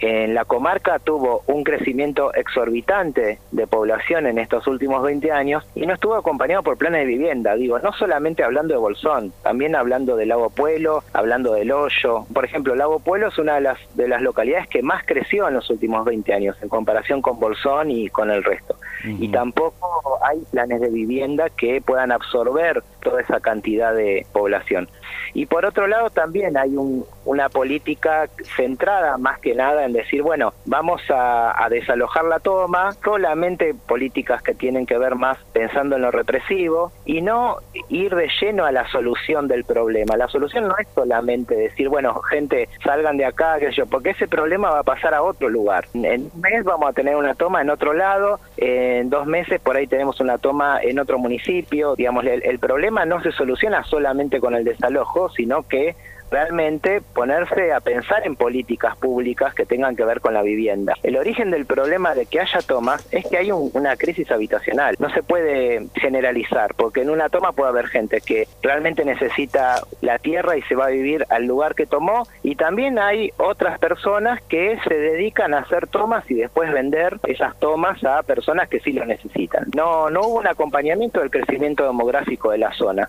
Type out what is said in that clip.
en la comarca tuvo un crecimiento exorbitante de población en estos últimos 20 años y no estuvo acompañado por planes de vivienda, digo, no solamente hablando de Bolsón, también hablando de Lago Puelo, hablando del Hoyo. Por ejemplo, Lago Puelo es una de las localidades que más creció en los últimos 20 años en comparación con Bolsón y con el resto. Y tampoco hay planes de vivienda que puedan absorber toda esa cantidad de población. Y por otro lado también hay una política centrada más que nada en decir, bueno, vamos a desalojar la toma, solamente políticas que tienen que ver más pensando en lo represivo y no ir de lleno a la solución del problema. La solución no es solamente decir, bueno, gente, salgan de acá, qué sé yo, porque ese problema va a pasar a otro lugar. En un mes vamos a tener una toma en otro lado, en 2 meses por ahí tenemos una toma en otro municipio. Digamos, el problema no se soluciona solamente con el desalojo, sino que realmente ponerse a pensar en políticas públicas que tengan que ver con la vivienda. El origen del problema de que haya tomas es que hay una crisis habitacional. No se puede generalizar, porque en una toma puede haber gente que realmente necesita la tierra y se va a vivir al lugar que tomó, y también hay otras personas que se dedican a hacer tomas y después vender esas tomas a personas que sí lo necesitan. No hubo un acompañamiento del crecimiento demográfico de la zona.